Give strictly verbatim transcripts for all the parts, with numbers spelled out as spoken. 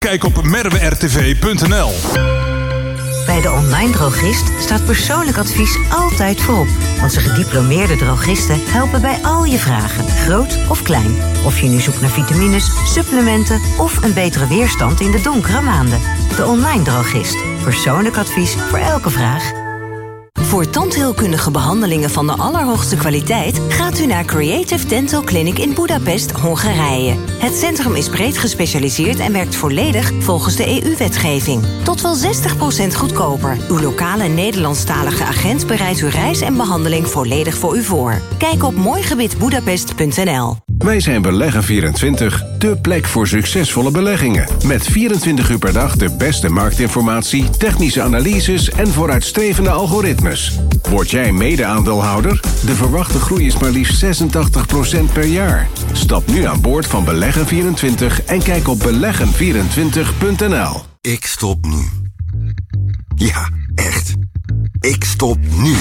Kijk op merwe r t v punt n l. Bij de online drogist staat persoonlijk advies altijd voorop. Onze gediplomeerde drogisten helpen bij al je vragen, groot of klein. Of je nu zoekt naar vitamines, supplementen of een betere weerstand in de donkere maanden. De online drogist. Persoonlijk advies voor elke vraag. Voor tandheelkundige behandelingen van de allerhoogste kwaliteit gaat u naar Creative Dental Clinic in Budapest, Hongarije. Het centrum is breed gespecialiseerd en werkt volledig volgens de E U-wetgeving. Tot wel zestig procent goedkoper. Uw lokale Nederlandstalige agent bereidt uw reis en behandeling volledig voor u voor. Kijk op mooigebied budapest punt n l. Wij zijn Beleggen vierentwintig, de plek voor succesvolle beleggingen. Met vierentwintig uur per dag de beste marktinformatie, technische analyses en vooruitstrevende algoritmes. Word jij mede-aandeelhouder? De verwachte groei is maar liefst zesentachtig procent per jaar. Stap nu aan boord van Beleggen vierentwintig en kijk op beleggen vierentwintig punt n l. Ik stop nu. Ja, echt. Ik stop nu.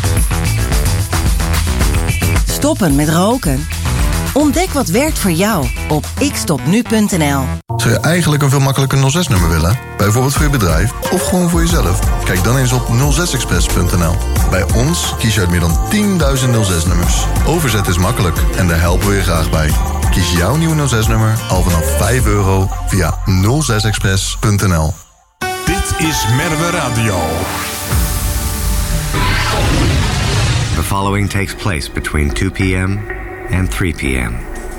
Stoppen met roken? Ontdek wat werkt voor jou op ik stop nu punt n l. Zou je eigenlijk een veel makkelijker nul zes nummer willen? Bijvoorbeeld voor je bedrijf of gewoon voor jezelf? Kijk dan eens op nul zes express punt n l. Bij ons kies je uit meer dan tienduizend nul zes nummers. Overzetten is makkelijk en daar helpen we je graag bij. Kies jouw nieuwe nul zes nummer al vanaf vijf euro via nul zes express punt n l. Dit is Merwe Radio. The following takes place between two p.m. and three p.m.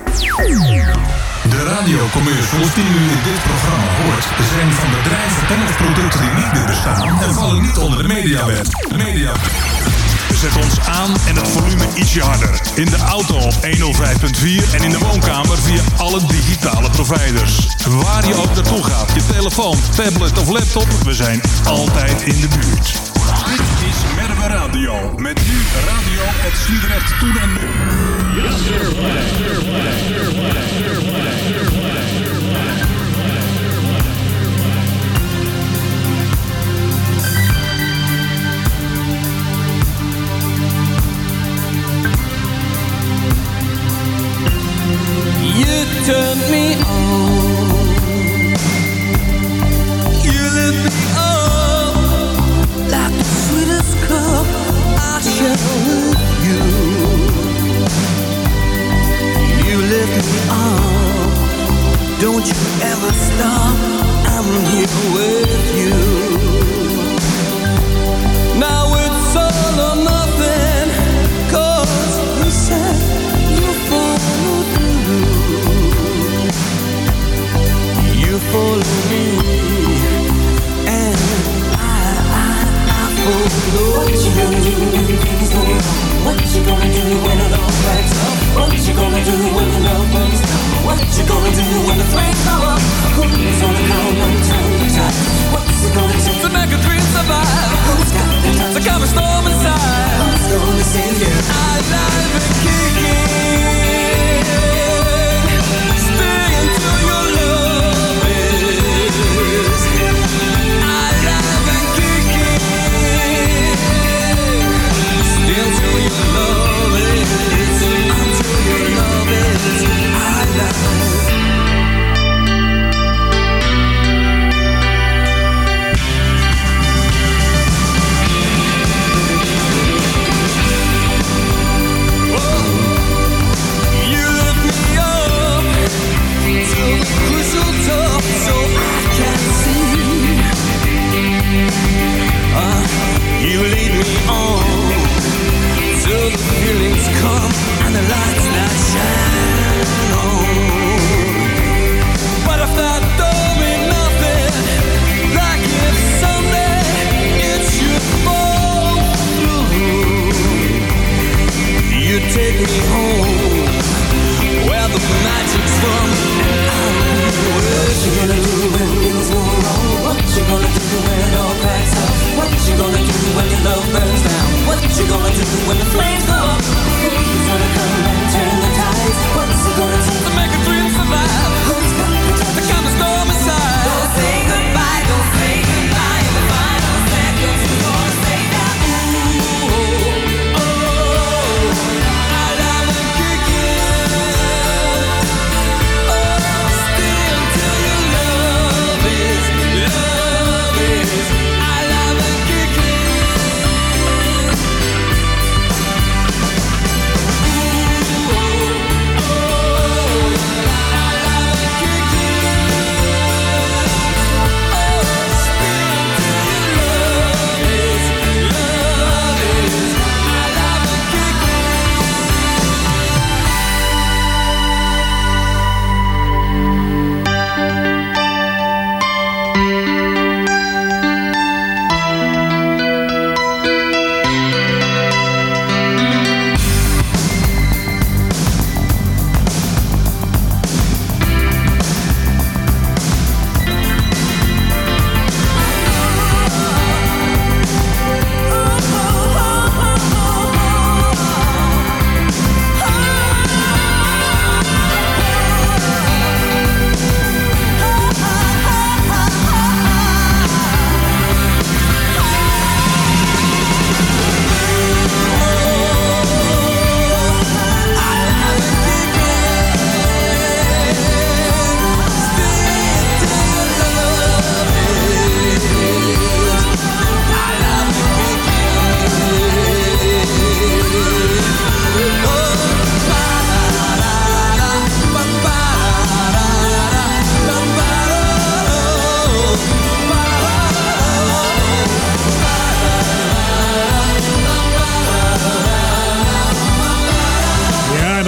De radiocommercials die u in dit programma hoort zijn van bedrijven en of producten die niet meer bestaan en vallen niet onder de mediawet. De media. Zet ons aan en het volume ietsje harder. In de auto op honderdvijf punt vier en in de woonkamer via alle digitale providers. Waar je ook naartoe gaat, je telefoon, tablet of laptop, we zijn altijd in de buurt. Dit is Merwe Radio. Met nu Radio het Sliedrecht Toen en Nu. Yes, sir. Yes, sir. You turned me on. You lit me up like the sweetest cup I share with you. You lit me on.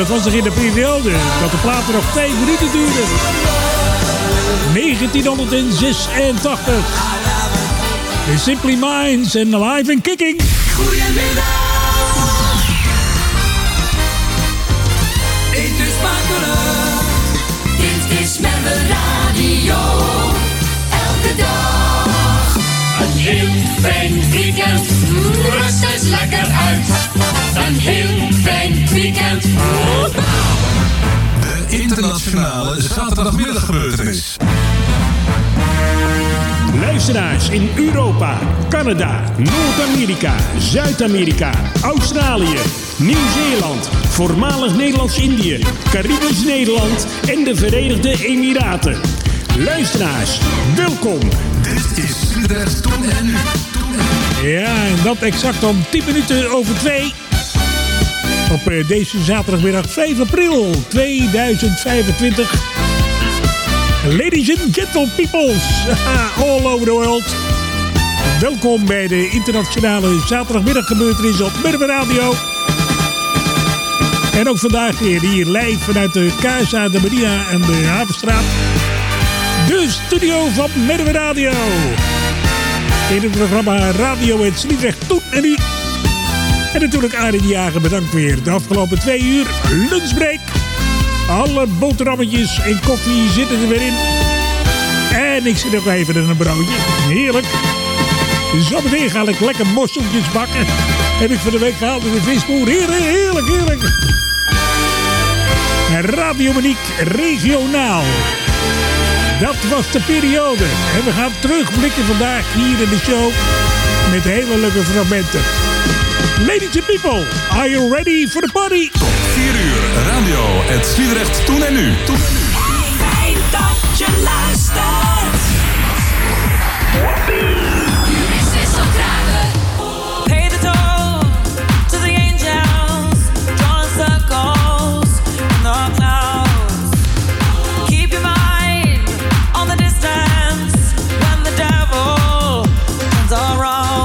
dat was nog in de periode dat de platen nog twee minuten duurden. negentienhonderdzesentachtig. The Simply Minds en Alive and Kicking. Goedemiddag. Het is makkelijk. Dit is Merwe Radio. Elke dag. Een heel fijn weekend. Rust eens lekker uit. Een heel fijn weekend. De internationale zaterdagmiddaggebeurtenis. Luisteraars in Europa, Canada, Noord-Amerika, Zuid-Amerika, Australië, Nieuw-Zeeland, voormalig Nederlands-Indië, Caribisch Nederland en de Verenigde Emiraten. Luisteraars, welkom. Dit is Sliedrecht Toen en Nu. Ja, en dat exact om tien minuten over twee. Op uh, deze zaterdagmiddag vijf april tweeduizend vijfentwintig. Ladies and gentle peoples, all over the world. Welkom bij de internationale zaterdagmiddaggebeurtenis op Merwe Radio. En ook vandaag weer hier live vanuit de Casa de Maria en de Havenstraat. De studio van Merwe Radio. In het programma Radio het Sliedrecht Toen en Nu. En natuurlijk Arie de Jager, bedankt weer. De afgelopen twee uur lunchbreak. Alle boterhammetjes en koffie zitten er weer in. En ik zit nog even in een broodje. Heerlijk. Zometeen ga ik lekker mosseltjes bakken. Heb ik van de week gehaald in de visboer. Heerlijk, heerlijk, heerlijk. Radio Monique regionaal. Dat was de periode. En we gaan terugblikken vandaag hier in de show. Met hele leuke fragmenten. Ladies and people, are you ready for the party? Tot vier uur, radio het Sliedrecht Toen en Nu. Toen en Nu. Fijn dat je luistert. Zes graden. Pay the toll to the angels, drawing circles in the clouds. Keep your mind on the distance when the devil turns around.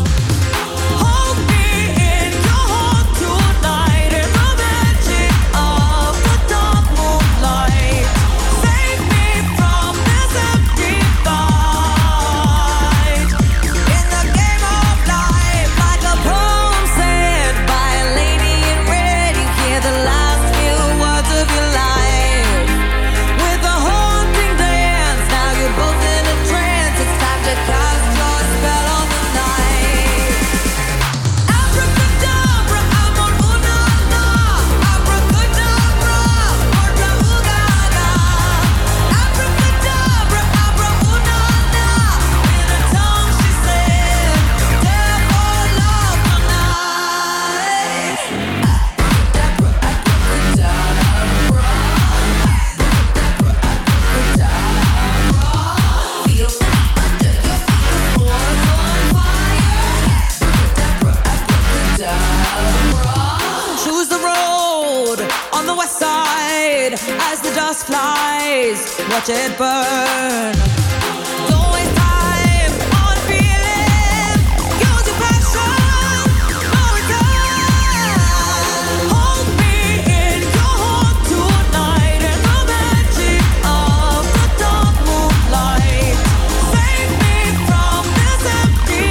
Watch it burn. Don't waste time on feeling. Use your passion. No return. Hold me in your heart tonight in the magic of the dark moonlight. Save me from this empty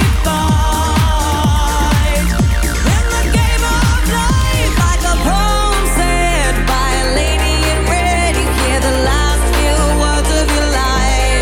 fight. In the game of life, like a poem said by a lady in red, you hear the last of your life.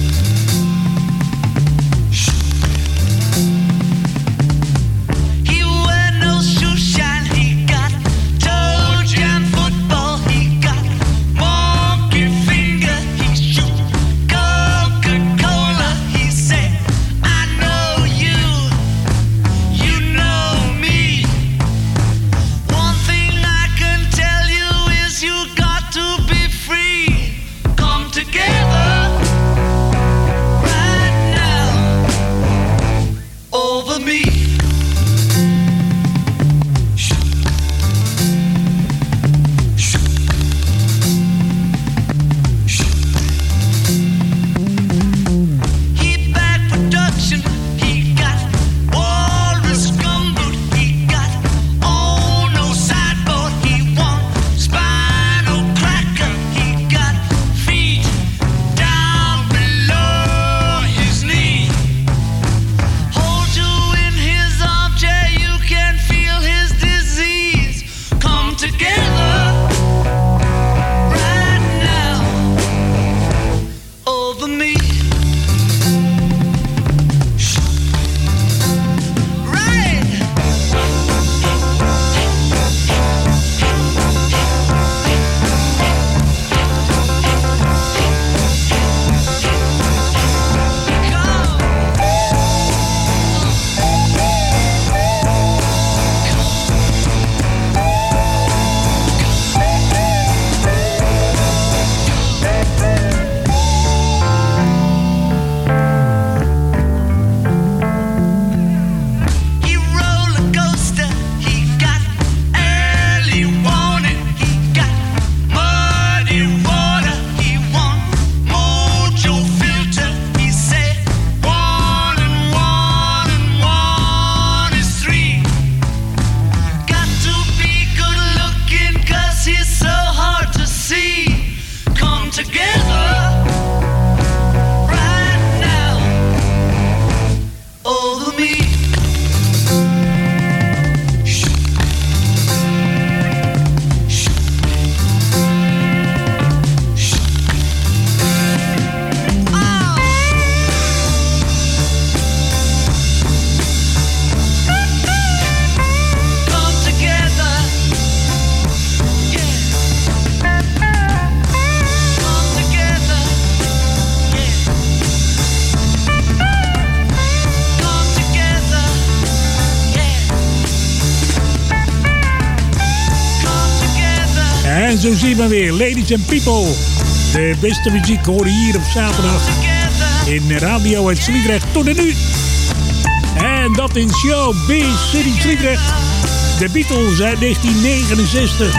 En zo zie je maar weer, ladies and people. De beste muziek hoor je hier op zaterdag in Radio het Sliedrecht tot en nu. En dat in Show B City Sliedrecht. De Beatles uit negentien negenenzestig.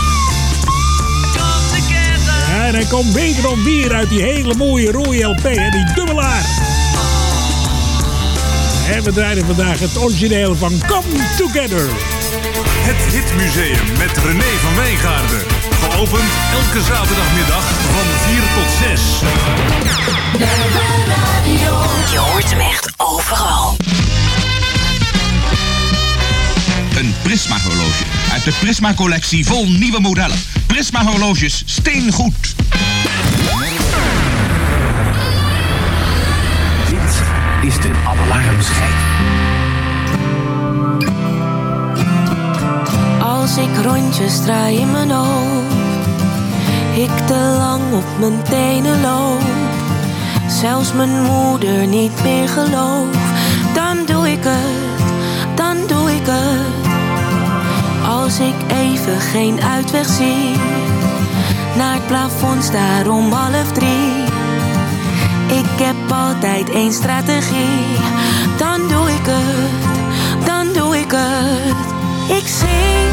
Ja, en hij komt wederom weer uit die hele mooie rode L P, hè, die dubbelaar. En we draaien vandaag het origineel van Come Together. Het Hitmuseum met René van Wijngaarden. Geopend elke zaterdagmiddag van vier tot zes. Je hoort hem echt overal. Een Prisma-horloge uit de Prisma-collectie vol nieuwe modellen. Prisma-horloges steengoed. Dit is de alarmschijf. Als ik rondjes draai in mijn hoofd, ik te lang op mijn tenen loop, zelfs mijn moeder niet meer gelooft, dan doe ik het, dan doe ik het. Als ik even geen uitweg zie, naar het plafond staar om half drie. Ik heb altijd één strategie, dan doe ik het, dan doe ik het. Ik zing,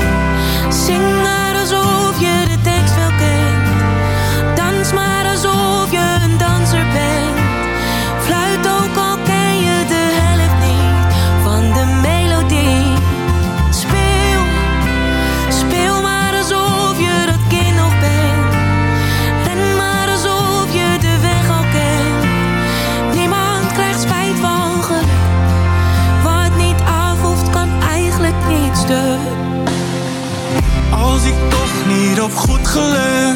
zing maar alsof je de tekst wel kent. Dans maar alsof je een danser bent. Fluit ook al ken je de helft niet van de melodie. Speel, speel maar alsof je dat kind nog bent. Ren maar alsof je de weg al kent. Niemand krijgt spijt van geluk. Wat niet af hoeft kan eigenlijk niet stuk. Als ik toch niet op goed geluk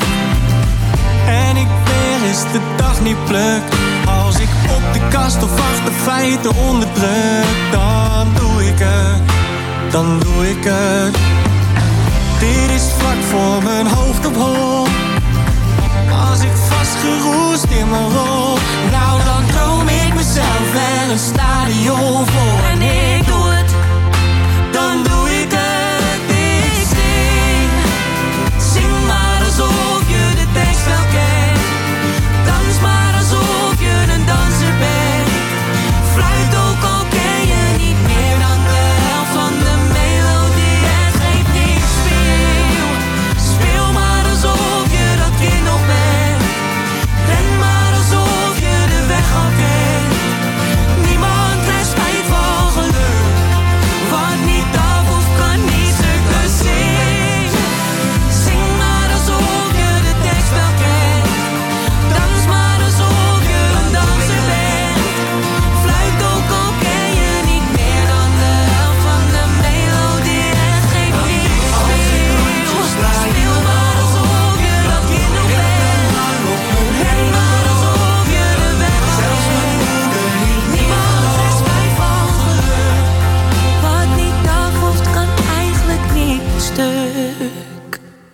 en ik weer eens de dag niet pluk. Als ik op de kast of achter feiten onderdruk, dan doe ik het, dan doe ik het. Dit is vlak voor mijn hoofd op hol. Als ik vastgeroest in mijn rol, nou dan droom ik mezelf wel een stadion vol. En ik doe het, dan doe ik het. Ik zing, zing maar alsof je de tekst wel kent. Dans maar alsof je een danser bent. Fluit ook al ken je niet meer dan de helft van de melodie. Het geeft niet, speel, speel maar alsof je dat kind nog bent. Ren maar alsof je de weg al kent. Niemand krijgt spijt van geluk. Wat niet af of kan niet stukken. Zing, zing maar alsof je de tekst wel kent. Dans maar alsof je een danser bent. Fluit ook al ken je niet meer dan de helft van de melodie. Het geeft niet, speel, speel maar alsof je dat kind nog bent. Ren maar alsof je de weg al kent. Niemand krijgt spijt van geluk. Wat niet af hoeft kan eigenlijk niet stuk.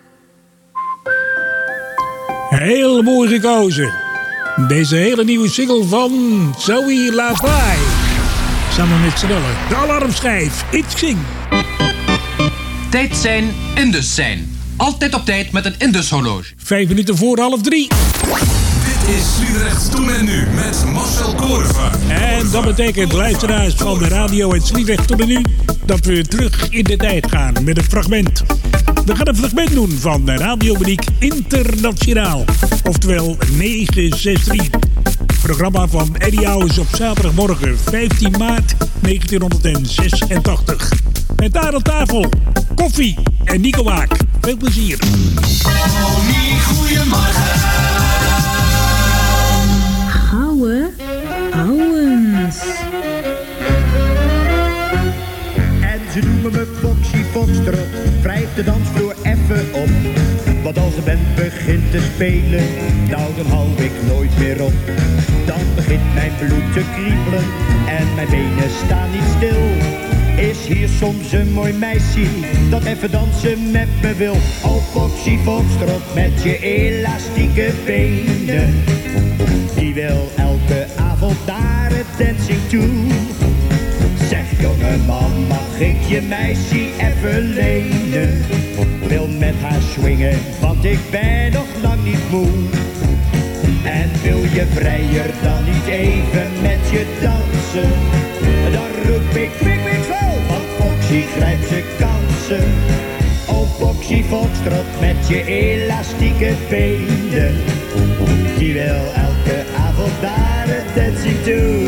Heel mooi gekozen. Deze hele nieuwe single van Zoe Lavai. Samen met z'n allen. De alarmschijf. Ik zing. Tijd zijn, Indus zijn. Altijd op tijd met een Indus horloge. Vijf minuten voor half drie. Dit is Sliedrecht toen en nu met Marcel Korver. En dat betekent, luisteraars van de radio en Sliedrecht tot en nu, dat we terug in de tijd gaan met een fragment. We gaan een fragment doen van de Radiomediek Internationaal. Oftewel negen zes drie. Programma van Eddie Ouwes op zaterdagmorgen vijftien maart negentienhonderdzesentachtig. Met daar aan tafel koffie en Nico Waak. Veel plezier. Connie, goeiemorgen. Gouden ouwens. En ze noemen me Foxy Foxtrot, wrijf de dansvloer even op. Want als de band begint te spelen, nou dan hou ik nooit meer op. Dan begint mijn bloed te kriebelen en mijn benen staan niet stil. Is hier soms een mooi meisje dat even dansen met me wil? Oh Foxy Foxtrot met je elastieke benen, die wil elke avond naar het dancing toe. Zeg jongeman, mag ik je meisje even lenen? Wil met haar swingen, want ik ben nog lang niet moe. En wil je vrijer dan niet even met je dansen? Dan roep ik kwik, kwik, zo, want Foxy grijpt zijn kansen. Oh Foxy Foxtrot met je elastieke benen. Die wil elke avond naar het dancing toe.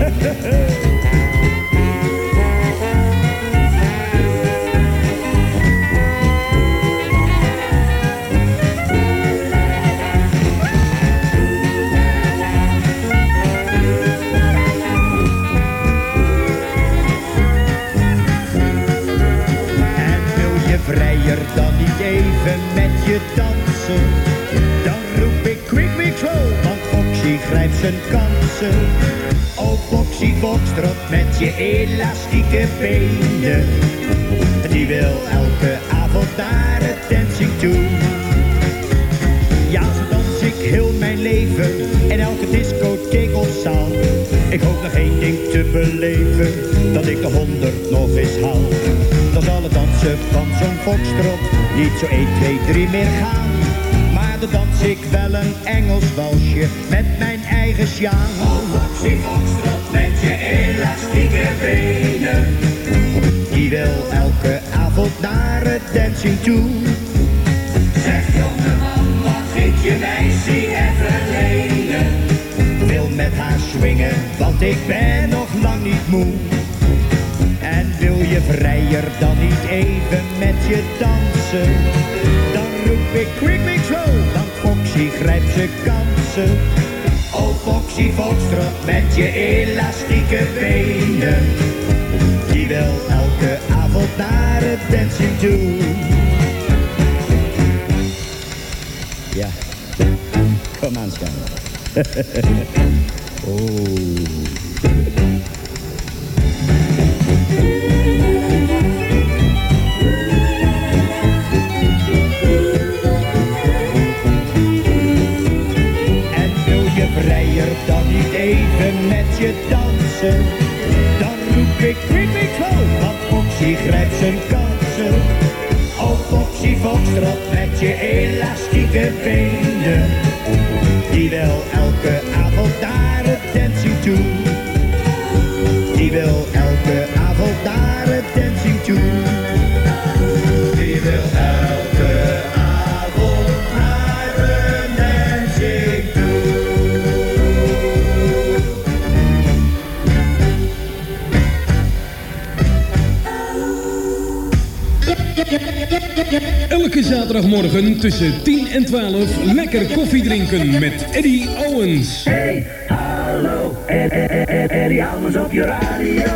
Vrijer dan niet even met je dansen? Dan roep ik quick, quick, roll, want Foxy grijpt zijn kansen. Oh Foxy Foxtrot met je elastieke benen. Die wil elke avond naar het dancing toe. Ja, zo dans ik heel mijn leven in elke discotheek of zaal. Ik hoop nog één ding te beleven, dat ik de honderd nog eens haal. Dan zal het dansen van zo'n foxtrot niet zo één, twee, drie meer gaan. Maar dan dans ik wel een Engels walsje met mijn eigen sjaan. Oh, Foxy Foxtrot met je elastieke benen. Die wil elke avond naar het dancing toe. Zeg jongeman, mag ik je meisje even lenen? Wil met haar swingen, want ik ben nog lang niet moe. En wil je vrijer dan niet even met je dansen? Dan roep ik quick, quick, roll, want Foxy grijpt zijn kansen. Oh Foxy Foxtrot met je elastieke benen. Die wil elke avond naar het dancing toe. Ja, kom aan staan. Oh. Vrijer dan niet even met je dansen? Dan roep ik quick, quick, roll, want Foxy grijpt zijn kansen. Oh Foxy Foxtrot met je elastieke benen. Die wil elke avond naar het dancing toe. Die wil elke avond naar het dancing toe. Die wil elke avond naar het dancing toe. Elke zaterdagmorgen tussen tien en twaalf lekker koffie drinken met Eddie Owens. Hey, hallo, Eddie Owens op je radio.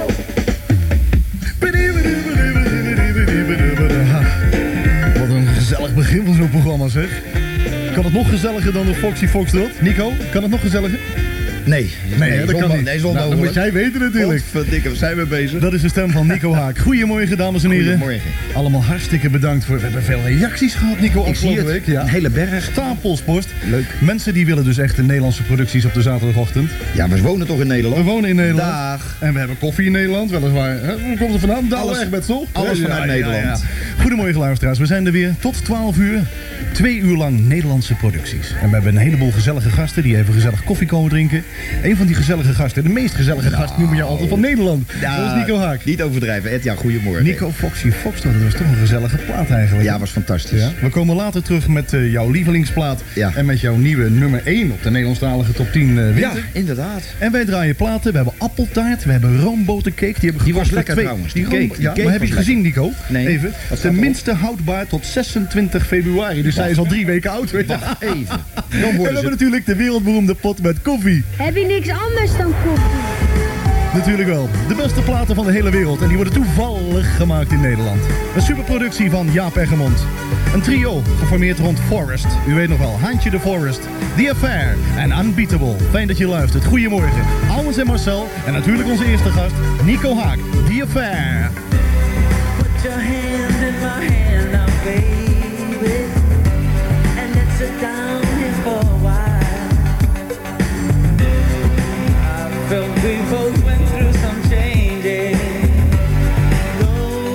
Wat een gezellig begin van zo'n programma, zeg. Kan het nog gezelliger dan de Foxy Foxtrot? Nico, kan het nog gezelliger? Nee, nee, nee, dat kan niet. Nee, nou, dat moet jij weten natuurlijk. Verdikke, we zijn we bezig. Dat is de stem van Nico Haak. Goedemorgen, dames en heren. Goedemorgen. Allemaal hartstikke bedankt voor. We hebben veel reacties gehad, Nico, afgelopen week. Ja. Een hele berg. Stapelspost. Leuk. Mensen die willen dus echt de Nederlandse producties op de zaterdagochtend. Ja, we wonen toch in Nederland? We wonen in Nederland. Dag. En we hebben koffie in Nederland, weliswaar. Hè? Hoe komt het vandaan? Douwe met toch? Alles vanuit ja, Nederland. Ja, ja. Goedemorgen, luisteraars. We zijn er weer tot twaalf uur. Twee uur lang Nederlandse producties. En we hebben een heleboel gezellige gasten die even gezellig koffie komen drinken. Een van die gezellige gasten, de meest gezellige gast, noemen je altijd van Nederland. Ja, dat is Nico Haak. Niet overdrijven, Ed. Ja, goedemorgen. Nico Foxy Foxtrot, dat was toch een gezellige plaat eigenlijk. Ja, was fantastisch. Ja. We komen later terug met uh, jouw lievelingsplaat. Ja. En met jouw nieuwe nummer één op de Nederlandstalige top tien uh, winter. Ja, inderdaad. En wij draaien platen. We hebben appeltaart, we hebben roombotercake. Die, hebben die was lekker twee... trouwens. Die, die cake. room... Die ja, cake maar heb je lekker. gezien, Nico? Nee. Even. Tenminste houdbaar tot zesentwintig februari. Dus zij is al drie weken oud. Weet je. Wacht even. Dan en we hebben ze... natuurlijk de wereldberoemde pot met koffie. Heb je niks anders dan koffie? Natuurlijk wel. De beste platen van de hele wereld. En die worden toevallig gemaakt in Nederland. Een superproductie van Jaap Eggermond. Een trio, geformeerd rond Forrest. U weet nog wel, Haantje de Forrest, The Affair en Unbeatable. Fijn dat je luistert. Goedemorgen. Owens en Marcel. En natuurlijk onze eerste gast, Nico Haak, The Affair. Put your hand in my hand now, baby. And let's sit down here for a while. I felt we both went through some changes. No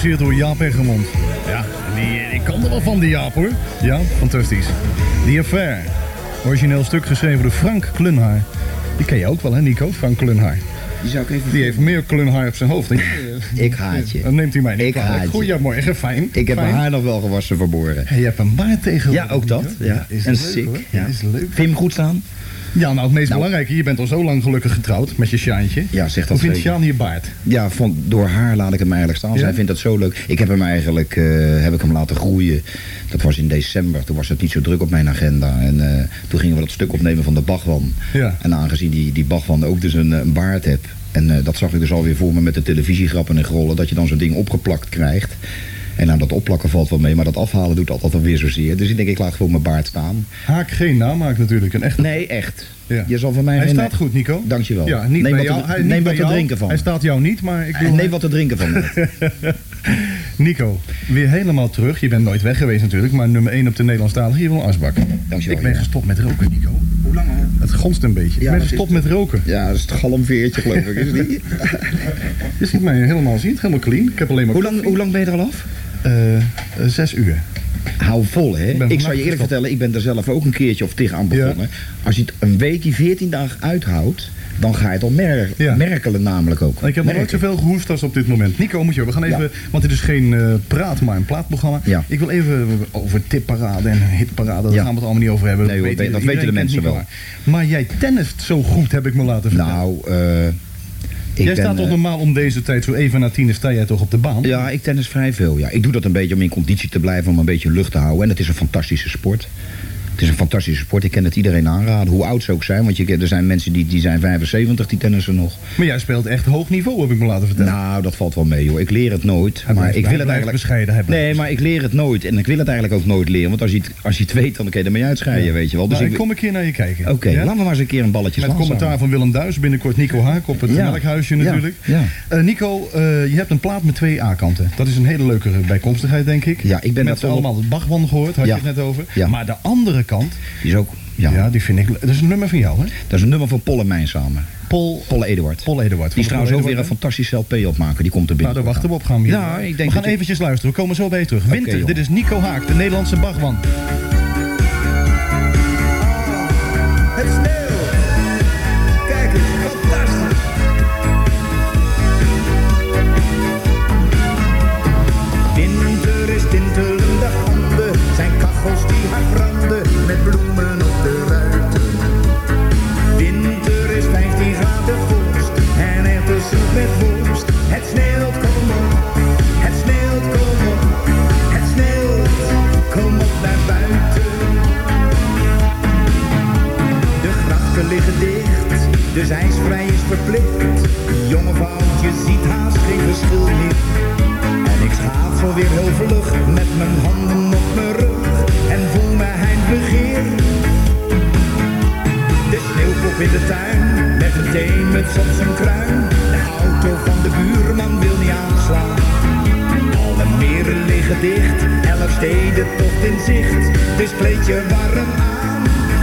geproduceerd door Jaap Eggermond. Ja, die, ik kan er wel van, die Jaap hoor. Ja, fantastisch. The Affair. Origineel stuk geschreven door Frank Klunhaar. Die ken je ook wel, hè Nico? Frank Klunhaar. Die zou ik even... Die heeft meer Klunhaar op zijn hoofd. Ik haat je. Dan neemt hij mij niet Ik haat je. Goedemorgen, fijn. Ik heb fijn. mijn haar nog wel gewassen verborgen. Hey, je hebt een baard tegen. Ja, ook dat. Ja. Is en leuk, sick. hoor. Ja. Is leuk. Vind je hem goed staan? Ja, nou het meest Nou. belangrijke, je bent al zo lang gelukkig getrouwd met je Sjaantje. Ja, zeg dat Hoe vindt zeker. Sjaan je baard? Ja, van, door haar laat ik hem eigenlijk staan. Ja? Zij vindt dat zo leuk. Ik heb hem eigenlijk eh, heb ik hem laten groeien. Dat was in december. Toen was het niet zo druk op mijn agenda. En eh, toen gingen we dat stuk opnemen van de Bachwan. Ja. En aangezien die, die Bachwan ook dus een, een baard heeft. En uh, dat zag ik dus alweer voor me met de televisiegrappen en grollen. Dat je dan zo'n ding opgeplakt krijgt. En nou, dat opplakken valt wel mee, maar dat afhalen doet altijd alweer zozeer. Dus ik denk, ik laat gewoon mijn baard staan. Haak geen namaak natuurlijk. Een echt... Nee, echt. Ja. Je zal van mij Hij geen... staat goed, Nico. Dankjewel. Ja, niet neem bij wat jou. te, Hij, neem niet wat bij te jou. drinken van Hij me. staat jou niet, maar ik Eh, bedoel... Neem wat te drinken van me. Nico, weer helemaal terug. Je bent nooit weg geweest natuurlijk, maar nummer één op de Nederlandstalige Jeroen Asbak. Dankjewel. Ik ben ja. gestopt met roken, Nico. Hoe lang al? Het gonst een beetje. Ja, ik ben dat gestopt is- met roken. Ja, dat is het galmveertje geloof ik, is het niet? Je ziet mij helemaal zien, helemaal clean. Ik heb alleen maar Hoe lang, hoe lang ben je er al af? Uh, uh, zes uur. Hou vol, hè? Ik ben Ik zou je vannacht eerlijk gestopt. vertellen, ik ben er zelf ook een keertje of tegen aan begonnen. Ja. Als je het een weekje, veertien dagen uithoudt, dan ga je het al mer Ja. merkelen namelijk ook. Ik heb nog Merken. nooit zoveel gehoest als op dit moment. Nico, moet je, we gaan even, Ja. want dit is geen uh, praat, maar een plaatprogramma. Ja. Ik wil even over tipparade en hitparade, daar Ja. gaan we het allemaal niet over hebben. Nee, hoor, dat weten de iedereen mensen kent wel. Nico. Maar jij tennist zo goed, heb ik me laten vertellen. Nou, eh... ik jij ben, staat toch eh, normaal om deze tijd, zo even na tien, sta jij toch op de baan? Ja, ik tennis vrij veel. Ja. Ik doe dat een beetje om in conditie te blijven, om een beetje lucht te houden. En het is een fantastische sport. Het is een fantastische sport. Ik kan het iedereen aanraden, hoe oud ze ook zijn. Want je, er zijn mensen die, die zijn vijfenzeventig, die tennissen nog. Maar jij speelt echt hoog niveau, heb ik me laten vertellen. Nou, dat valt wel mee, hoor. Ik leer het nooit. Hij maar blijft- ik hij wil het blijft eigenlijk... bescheiden. Hij blijft Nee, maar ik leer het nooit. En ik wil het eigenlijk ook nooit leren. Want als je het, als je het weet, dan kun je ermee uitscheiden, Ja. weet je wel. Dus Nou, ik ik kom een keer naar je kijken. Oké, Ja? laten we maar eens een keer een balletje Met slaan commentaar samen. van Willem Duis, binnenkort Nico Haak op het Ja. melkhuisje Ja. natuurlijk. Ja. Eh, Nico, eh, je hebt een plaat met twee A-kanten. Dat is een hele leuke bijkomstigheid, denk ik. Ja, ik ben met net al- allemaal het Bachwan gehoord, had Ja. je het net over. Ja. Maar de andere kant, Die is ook... Ja. ja. die vind ik... Dat is een nummer van jou, hè? Dat is een nummer van Paul en mij samen. Paul, Paul Eduard. Paul Eduard. Die is trouwens ook weer een fantastische L P opmaken. Die komt er Nou, binnen. daar wachten we op. Gaan we, hier. Ja, ik denk we gaan dat je- eventjes luisteren. We komen zo bij je terug. Winter, jongen. dit is Nico Haak, de Nederlandse Bachwan. Het sneeuwt. Kijk eens, fantastisch. Winter is tintelende handen, zijn kachels die hard branden, met bloemen op de ruiten. Winter is vijftien graden vorst, en echt een soep met worst. Het sneeuwt, kom op, het sneeuwt, kom op, het sneeuwt, kom op naar buiten. De grachten liggen dicht, dus ijsvrij is verplicht. Jonge vrouwtje ziet haast geen verschil meer. En ik schaats alweer heel vlug, met mijn handen op mijn rug. En voel me heimbegeer. De sneeuwpop in de tuin, met een theemuts op zijn kruin. De auto van de buurman wil niet aanslaan. Alle meren liggen dicht, elf steden tocht in zicht. Dus kleed je warm aan.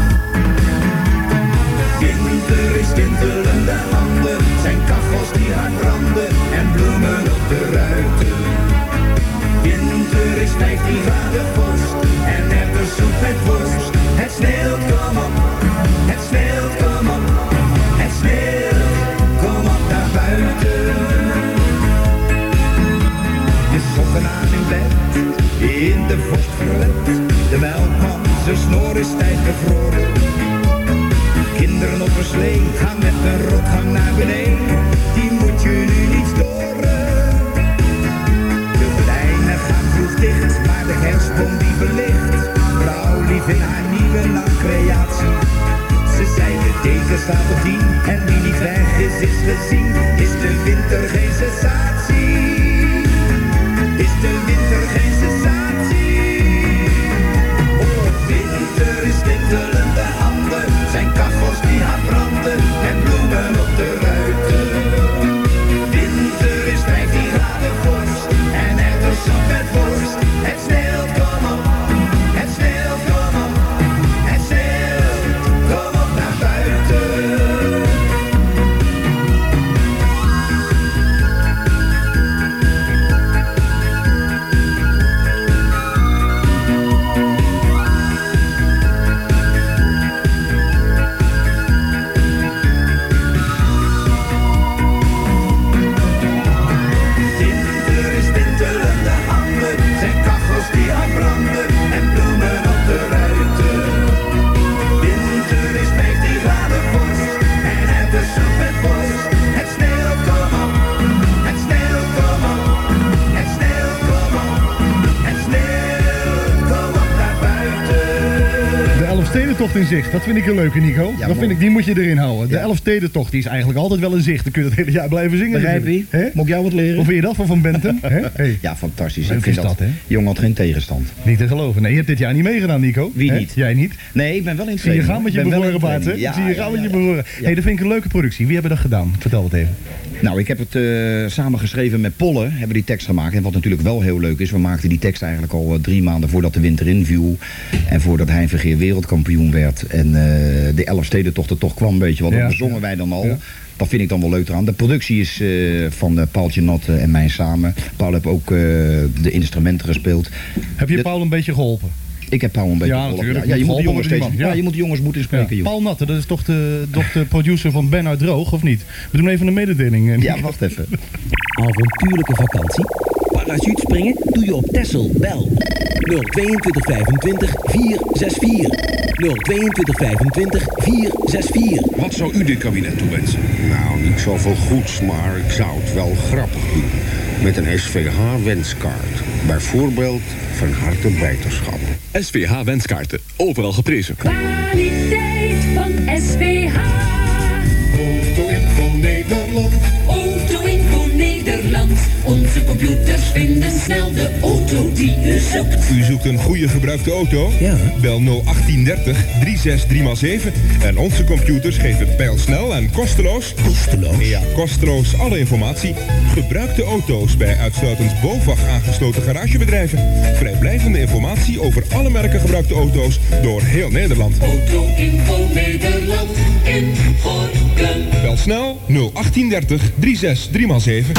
Winter is tintelende handen, zijn kachels die hard branden en bloemen op de ruiten. Winter is vijftien graden vorst en erwtensoep met worst. Het sneeuwt, kom op, het sneeuwt, kom op, het sneeuwt, kom op naar buiten. De sokken aan in bed, in de vorst verlet. De melkman, zijn snor is stijf bevroren. Kinderen op een slee gaan met een rotgang naar beneden. Die moet je nu niet storen. De gordijnen gaan vroeg dicht, maar de kerstboom die verlicht. Vrouw lief in haar nieuwe nachtcreatie. Ze zei de deken staat op tien en wie niet weg is, is gezien. Is de winter geen sensatie? Is de winter geen sensatie? Oh, winter is tintelende handen, zijn kachels die hard branden en bloemen op de ruiten. Winter is vijftien graden vorst en erwtensoep met worst. Het sneeuwt, kom op, het sneeuwt, kom op, het sneeuwt, kom op naar buiten. Elfstedentocht in zicht. Dat vind ik een leuke, Nico. Ja, dat mooi. vind ik, die moet je erin houden. De Ja. Elfstedentocht die is eigenlijk altijd wel in zicht. Dan kun je het hele jaar blijven zingen. Begrijp je? Hè? Moet ik jou wat leren? Hoe vind je dat van Van Bentum? Hè? Hey. Ja, fantastisch. Leuk Ik vind is dat, dat, hè? Jongen had geen tegenstand. Niet te geloven. Nee, je hebt dit jaar niet meegedaan, Nico. Wie Hè? niet? Jij niet. Nee, ik ben wel in Ik zie je training. gaan met je Ik ben wel in bevoren baard, hè? training. Ik zie je gaan ja, met je ja, ja. bevoren. Hey, dat vind ik een leuke productie. Wie hebben dat gedaan? Vertel het even. Nou, ik heb het uh, samen geschreven met Polle, hebben we die tekst gemaakt. En wat natuurlijk wel heel leuk is, we maakten die tekst eigenlijk al uh, drie maanden voordat de winter inviel. En voordat Hein Vergeer wereldkampioen werd. En uh, de Elfstedentocht er toch kwam, weet je wat, Ja. dat bezongen wij dan al. Ja. Dat vind ik dan wel leuk eraan. De productie is uh, van uh, Paaltje Natte en mij samen. Paul heeft ook uh, de instrumenten gespeeld. Heb je De- Paul een beetje geholpen? Ik heb Paul een beetje Ja, geholpen. natuurlijk. Ja, je moet de Geholpen jongens door die steeds, man. ja. Ja. je moet de jongens moed inspreken, joh. Paul Natte, dat is toch de, toch de producer van Ben uit Droog, of niet? We doen even een mededeling. eh, Ja, Nico. wacht even. Avontuurlijke vakantie? Parachutespringen doe je op Texel. Bel nul tweeëntwintig vijfentwintig vierhonderdzesenzestig. nul tweeëntwintig vijfentwintig vierhonderdzesenzestig. Wat zou u dit kabinet toewensen? Nou, niet zoveel goeds, maar ik zou het wel grappig doen. Met een S V H-wenskaart. Bijvoorbeeld van harte beterschap. S V H-wenskaarten, overal geprezen. Kwaliteit van S V H. Auto-info Nederland. Auto-info Nederland. Onze computers vinden snel de auto die u zoekt. U zoekt een goede gebruikte auto? Ja. Bel nul achttien dertig driehonderdzesentdertig zeven en onze computers geven pijlsnel en kosteloos... Kosteloos? Ja, kosteloos alle informatie. Gebruikte auto's bij uitsluitend BOVAG aangesloten garagebedrijven. Vrijblijvende informatie over alle merken gebruikte auto's door heel Nederland. Auto-info Nederland in Gorkum. Bel snel nul achttien dertig driehonderdzesentdertig zeven.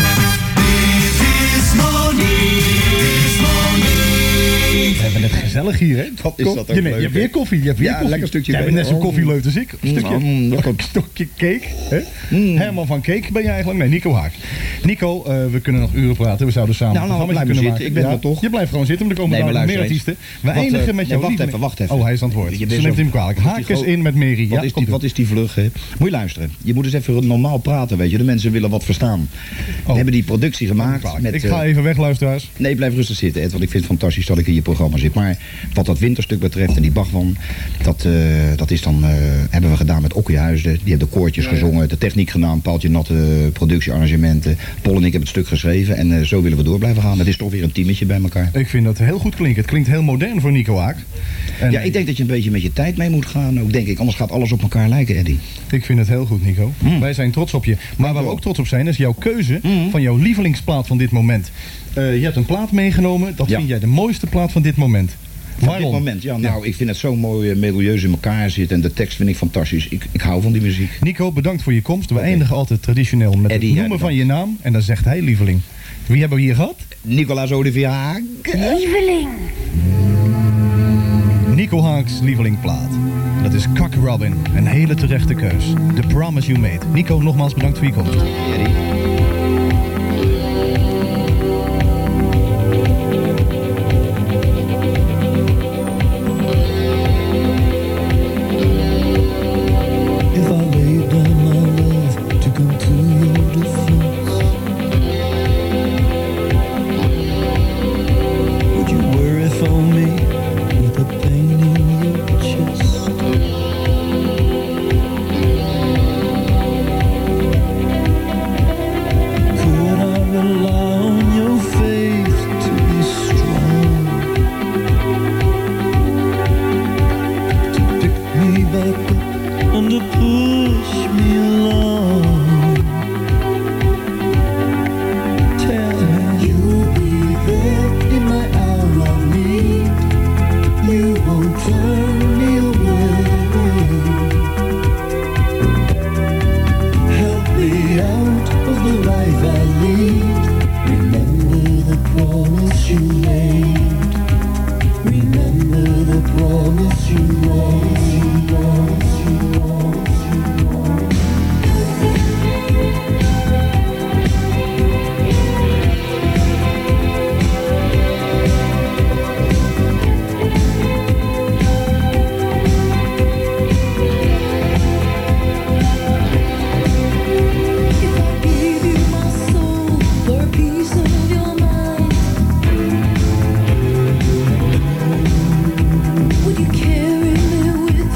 We hebben het gezellig hier, hè? Wat is dat ook je, neemt- leuk, je hebt hè? weer koffie. Je hebt weer Ja, koffie. lekker stukje Jij bent net cake. zo koffieleut als ik. Een Mm, stukje, mm, lekker. een stukje cake. Hè? Herman van Cake ben je eigenlijk? Nee, Nico Haak. Nico, uh, we kunnen nog uren praten. We zouden samen Nou, een nou, programma blijf maar kunnen zitten. maken. Ik ben er toch. Je blijft gewoon zitten, maar er komen Nee, maar dadelijk meer luister artiesten. eens. We Wat, eindigen uh, met nee, jouw wacht lieveling- even, wacht even. Oh, hij is aan het woord. Je Ze bent neemt zo- hem kwalijk. Wat Haak is eens dat? in met Mary. Wat, Ja, is komt die, ie. wat is die vlug, hè? Moet je luisteren. Je moet eens even normaal praten, weet je. De mensen willen wat verstaan. We hebben die productie gemaakt met... Ik ga eh, even weg, luisteraars. Nee, blijf rustig zitten, Ed, want ik vind het fantastisch dat ik in je programma zit. Maar wat dat winterstuk betreft en die Bachman, dat, uh, dat is dan, uh, hebben we gedaan met Okkie Huisden. Die hebben de koortjes gezongen, de techniek gedaan, Paaltje Natte, productiearrangementen. Paul en ik hebben het stuk geschreven en uh, zo willen we door blijven gaan. Het is toch weer een teametje bij elkaar. Ik vind dat heel goed klinken. Het klinkt heel modern voor Nico Haak. En Ja, ik denk dat je een beetje met je tijd mee moet gaan ook, denk ik. Anders gaat alles op elkaar lijken, Eddie. Ik vind het heel goed, Nico. Wij zijn trots op je. Maar waar we ook trots op zijn, is jouw keuze van jouw lievelingsplaat van dit moment. Uh, je hebt een plaat meegenomen. Dat Ja. vind jij de mooiste plaat van dit moment. Op Waarom? dit moment, ja, nou, ik vind het zo mooi uh, melodieus in elkaar zitten en de tekst vind ik fantastisch. Ik, ik hou van die muziek. Nico, bedankt voor je komst. We eindigen altijd traditioneel met Eddie, het jij noemen van je naam. En dan zegt hij lieveling. Wie hebben we hier gehad? Nicolaas Olivier Haak. Lieveling. Nico Haaks lievelingplaat. Dat is Cock Robin. Een hele terechte keus. The Promise You Made. Nico, nogmaals bedankt voor je komst. If I laid down my love to come to your defense, would you worry for me with the pain in your chest? Could I rely on your faith to be strong, to pick me back up and to push me along? Tell me you'll be there in my hour of need. You won't turn me away. Help me out of the life I lead. Remember the promise you made. Remember the promise you made. Would you carry me with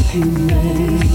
promise you made.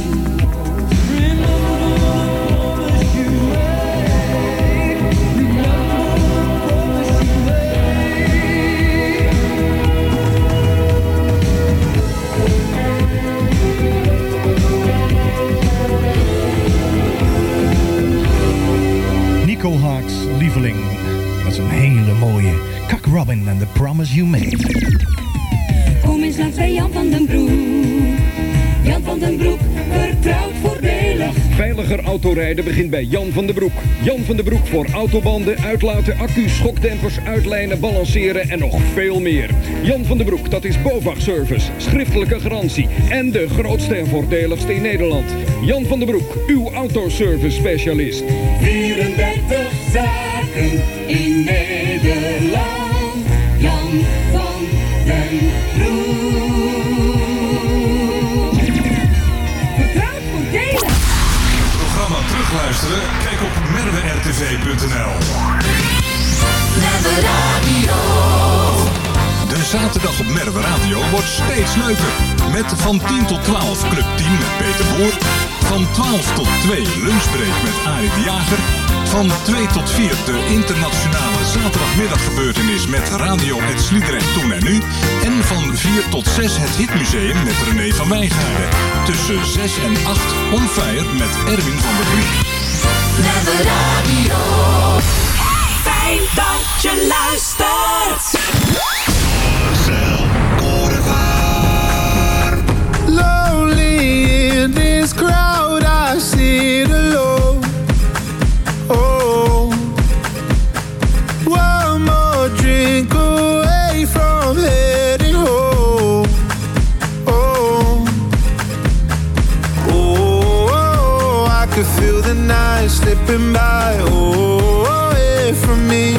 Nico Haaks lieveling. Dat is een hele mooie Kak Robin and the Promise You Made. Kom eens langs bij Jan van den Broek. Jan van den Broek, vertrouwd voordelig. Veiliger autorijden begint bij Jan van den Broek. Jan van den Broek voor autobanden, uitlaten, accu's, schokdempers, uitlijnen, balanceren en nog veel meer. Jan van den Broek, dat is BOVAG Service, schriftelijke garantie en de grootste en voordeligste in Nederland. Jan van den Broek, uw autoservice specialist. vierendertig zaken in Nederland. Jan van den Broek. Vertrouwd voordelig. Programma terugluisteren? Kijk op merwe r t v punt n l. Merwe Radio. De zaterdag op Merwe Radio wordt steeds leuker. Met van tien tot twaalf Club tien met Peter Boer. Van twaalf tot twee Lunchbreak met Arie de Jager. Van twee tot vier de internationale zaterdagmiddaggebeurtenis met Radio Het Sliedrecht Toen en Nu. En van vier tot zes het Hitmuseum met René van Wijngaarden. Tussen zes en acht On Fire met Erwin van der Vliet. Merwe Radio. Fijn dat je luistert. Lonely in this crowd, I sit alone. Oh, one more drink away from heading home. Oh, oh, oh, I could feel the night slipping by. Oh, away from me.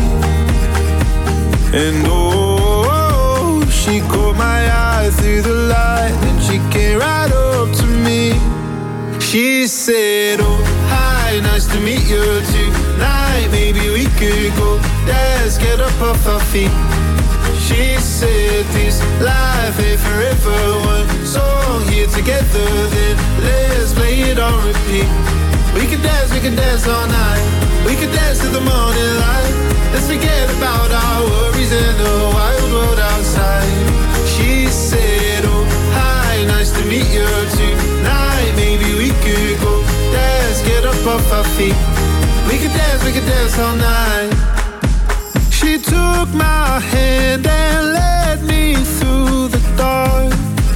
And oh, she caught my eye through the light, and she came right up to me. She said, oh, hi, nice to meet you tonight. Maybe we could go dance, get up off our feet. She said, this life ain't forever. One song here together, then let's play it on repeat. We could dance, we could dance all night. We could dance to the morning light. Let's forget about our worries and the wild world outside. She said, oh, hi, nice to meet you tonight. Maybe we could go dance, get up off our feet. We could dance, we could dance all night. She took my hand and led me through the dark.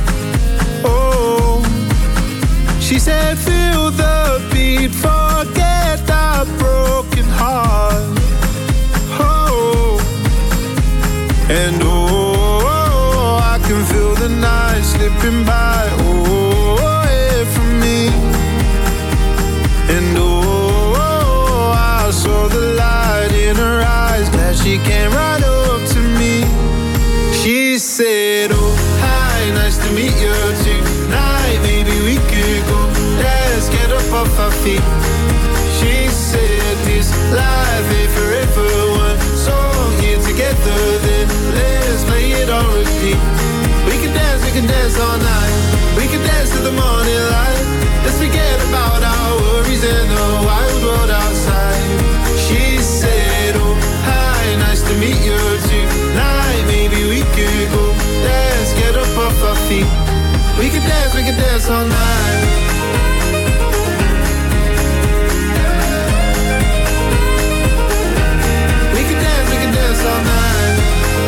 Oh, she said, feel the beat, forget our broken heart. Oh, and oh, I can feel the night slipping by. Oh, away from me. And oh, I saw the light in her eyes. Glad she came right up to me. She said, oh, hi, nice to meet you tonight. Maybe we could go dance, get up off our feet. She said, this life ain't forever. One song here together, then let's play it on repeat. We can dance, we can dance all night. We can dance to the morning light. Let's forget about our worries and the wild world outside. She said, oh, hi, nice to meet you tonight. Maybe we could go dance, get up off our feet. We can dance, we can dance all night. We can dance, we can dance all night.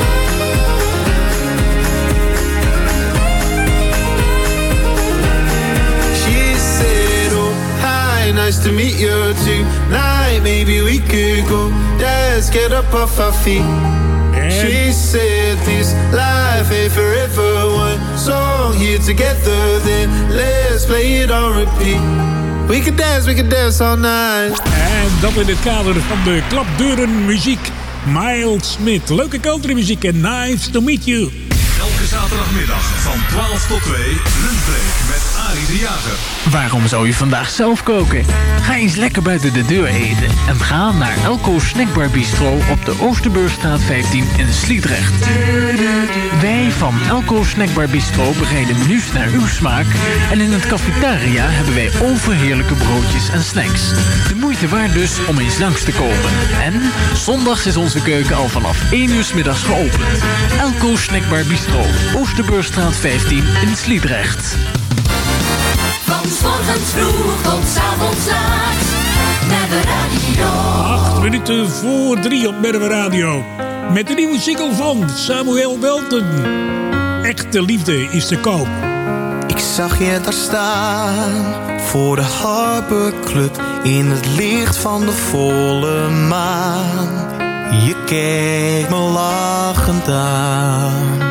She said, oh, hi, nice to meet you tonight. Maybe we could go dance, get up off our feet. She said this life ain't forever. One song here together, then let's play it on repeat. We can dance, we can dance all night. En dat in het kader van de klapdeuren muziek. Miles Smith, leuke countrymuziek en nice to meet you. Elke zaterdagmiddag van twaalf tot twee, Lunchbreak met Arie de Jager. Waarom zou je vandaag zelf koken? Ga eens lekker buiten de deur eten en ga naar Elko Snackbar Bistro op de Oosterburgstraat vijftien in Sliedrecht. Wij van Elko Snackbar Bistro bereiden menus naar uw smaak en in het cafetaria hebben wij overheerlijke broodjes en snacks. De moeite waard dus om eens langs te komen. En zondags is onze keuken al vanaf één uur 's middags geopend. Elko Snackbar Bistro, Oosterburgstraat vijftien in Sliedrecht. Van 's morgens vroeg tot 's avonds laat, Merwe Radio. Acht minuten voor drie op Merwe Radio. Met de nieuwe single van Samuel Welten. Echte liefde is te koop. Ik zag je daar staan, voor de Harbor Club, in het licht van de volle maan. Je keek me lachend aan.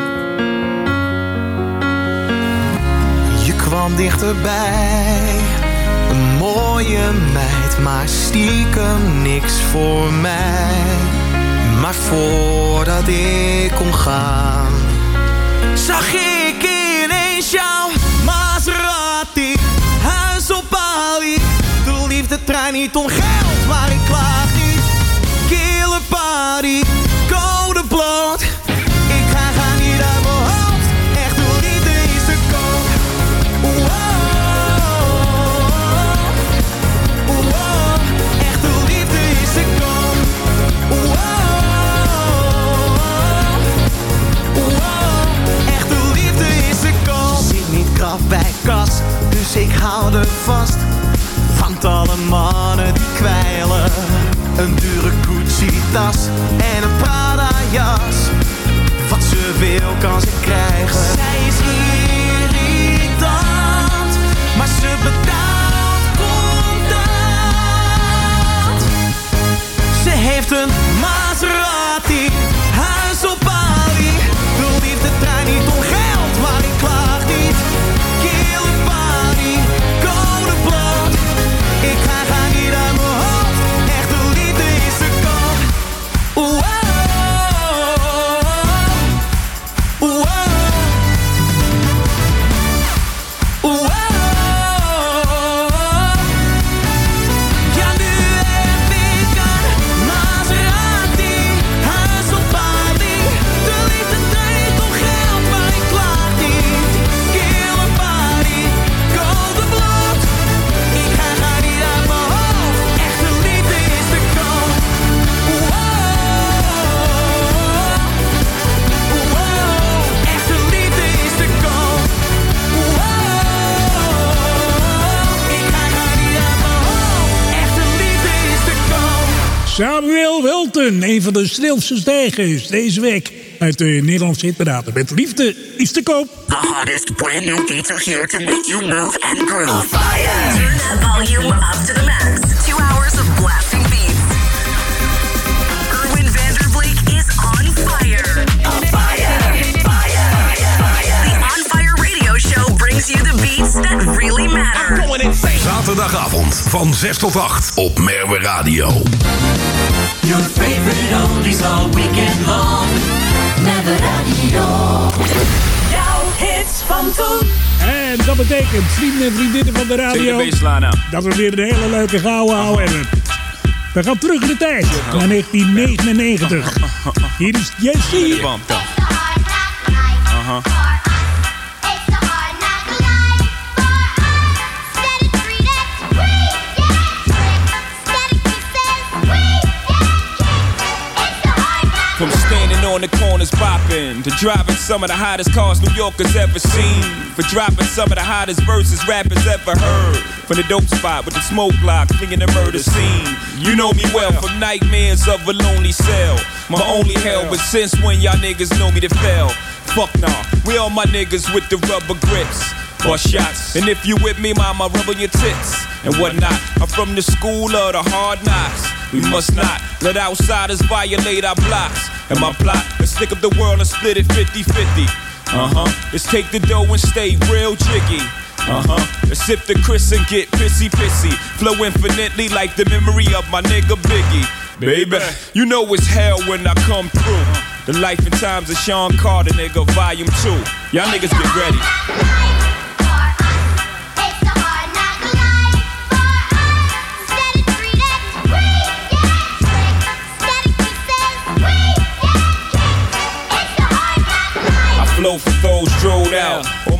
Je kwam dichterbij, een mooie meid, maar stiekem niks voor mij. Maar voordat ik kon gaan, zag ik ineens jouw Maserati, huis op Bali. De liefdetrein niet om geld, maar ik klaag niet. Killer party, code bloot. Ik ga gaan niet uit mijn hoofd, echt de liefde is te koop. Wow, wow, echt de liefde is te koop. Wow, wow, echt de liefde is te koop. Zit niet krap bij kas, dus ik hou er vast. Want alle mannen die kwijlen, een dure Gucci-tas en een Prada-jas. Wat ze wil kan ze krijgen. Zij is irritant, maar ze betaalt contant. Ze heeft een Maserati, huis op Bali. De liefdetrein niet om geld, maar ik klaag niet. Killer party, code bloot. Ik ga gaan niet uit mijn hoofd, echt de liefde is te koop. Wow, wow, wow. Ja, nu heb ik een Maserati, huis op Bali. De liefde draait om geld, maar ik klaag niet. Killer party, code bloot. Ik ga gaan niet uit mijn hoofd, echt de liefde is te koop. Wow, wow, echt de liefde is te koop. Wow, ik ga gaan niet uit mijn hoofd, echt de liefde is te koop. Samuel Welten, een van de snelste stijgers deze week uit de Nederlandse hitparade. Met liefde is te koop. The hottest brand new beats are here to make you move and groove. Fire! Turn that volume up to the max. Two hours of blasting beats. Erwin Vanderbleek is on fire. On fire! Fire! Fire! The On Fire Radio Show brings you the beats that really matter. Zaterdagavond van zes tot acht op Merwe Radio. Your favorite oldies all weekend long. Merwe Radio. Jouw hits van toen. En dat betekent, vrienden en vriendinnen van de radio, dat we weer een hele leuke gouden houden hebben. We gaan terug in de tijd, naar negentien negenennegentig. Hier is Jessie. Uh-huh. From standing on the corners popping, to driving some of the hottest cars New Yorkers ever seen, for dropping some of the hottest verses rappers ever heard, from the dope spot with the smoke block, flinging the murder scene. You know me well from nightmares of a lonely cell, my only hell, but since when y'all niggas know me to fail? Fuck nah, we all my niggas with the rubber grips, bust shots, and if you with me, mama, rub on your tits and whatnot. I'm from the school of the hard knocks. We must not let outsiders violate our blocks. And my plot is stick up the world and split it fifty-fifty. Uh-huh. Let's take the dough and stay real jiggy. Uh-huh. Let's sip the Chris and get pissy-pissy. Flow infinitely like the memory of my nigga Biggie. Baby, you know it's hell when I come through. The life and times of Sean Carter, nigga, volume two. Y'all niggas get ready.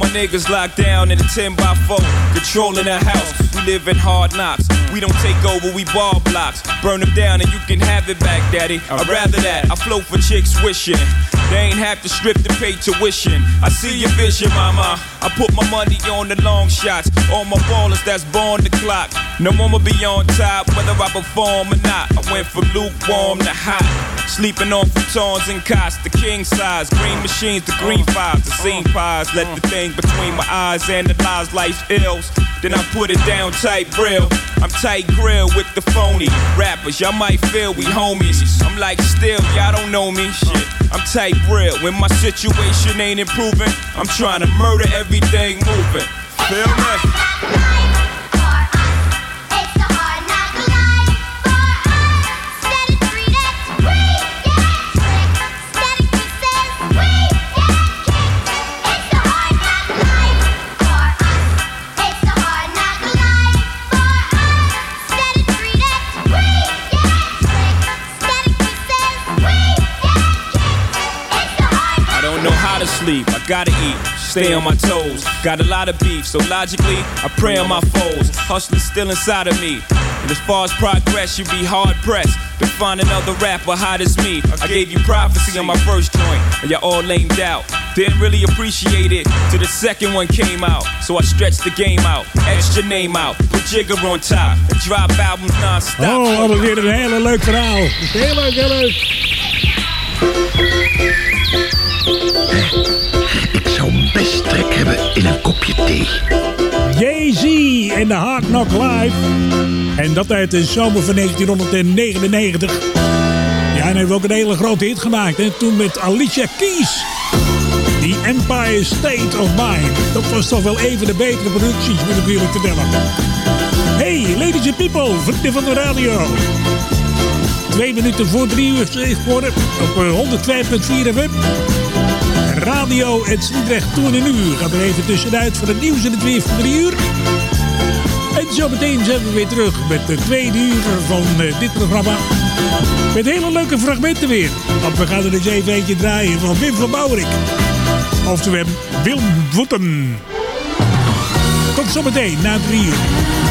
niggas locked down in a ten by four, controlling the house. We live in hard knocks. We don't take over, we ball blocks. Burn them down and you can have it back, daddy. I'd rather that. I float for chicks wishing they ain't have to strip to pay tuition. I see your vision, mama. I put my money on the long shots. All my ballers that's born the clock. No one will be on top, whether I perform or not. I went from lukewarm to hot. Sleeping on futons and cots, the king size. Green machines, the green fives, the scene pies. Let the thing between my eyes analyze life's ills. Then I put it down tight real. I'm tight grill with the phony rappers. Y'all might feel we homies. I'm like still, y'all don't know me. Shit, I'm tight real. When my situation ain't improving, I'm trying to murder everything moving. Feel me? Sleep, I gotta eat, stay on my toes. Got a lot of beef, so logically, I pray on my foes. Hustling's still inside of me. And as far as progress, you'd be hard pressed to find another rapper hot as me. I gave you prophecy on my first joint, and y'all all lamed out. Didn't really appreciate it till the second one came out. So I stretched the game out, etched your name out, put Jigger on top, and drop albums non-stop. Oh, wat weer een hele leuk verhaal. Heel leuk, heel leuk. Ik zou best trek hebben in een kopje thee. Jay-Z en de Hard Knock Live. En dat uit de zomer van negentien negenennegentig. Ja, en hij heeft ook een hele grote hit gemaakt. En toen met Alicia Keys. The Empire State of Mind. Dat was toch wel even de betere producties, moet ik eerlijk vertellen. Hey, ladies and people, vrienden van de radio. Twee minuten voor drie uur geworden op honderdvijf komma vier F M. Radio en Sliedrecht toen in een uur. Gaan er even tussenuit voor het nieuws en het weer van drie uur. En zo meteen zijn we weer terug met de tweede uur van uh, dit programma. Met hele leuke fragmenten weer. Want we gaan er eens even eentje draaien van Wim van Bouwerik. Oftewel Wilm Voeten. Tot zo meteen na drie uur.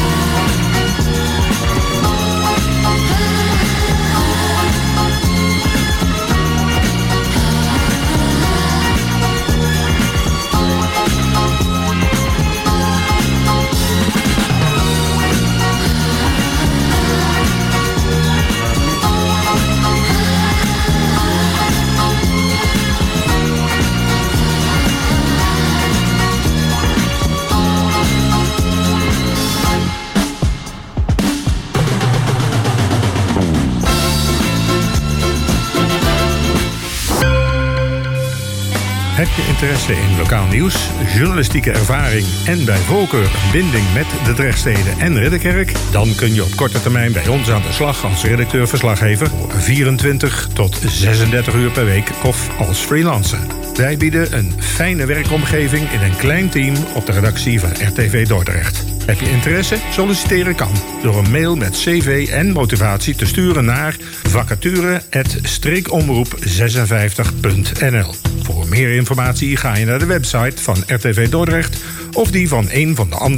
Heb je interesse in lokaal nieuws, journalistieke ervaring en bij voorkeur een binding met de Drechtsteden en Ridderkerk? Dan kun je op korte termijn bij ons aan de slag als redacteur-verslaggever voor vierentwintig tot zesendertig uur per week of als freelancer. Wij bieden een fijne werkomgeving in een klein team op de redactie van R T V Dordrecht. Heb je interesse? Solliciteren kan door een mail met cv en motivatie te sturen naar vacature apenstaartje streekomroep zesenvijftig punt n l. Voor meer informatie ga je naar de website van R T V Dordrecht of die van een van de andere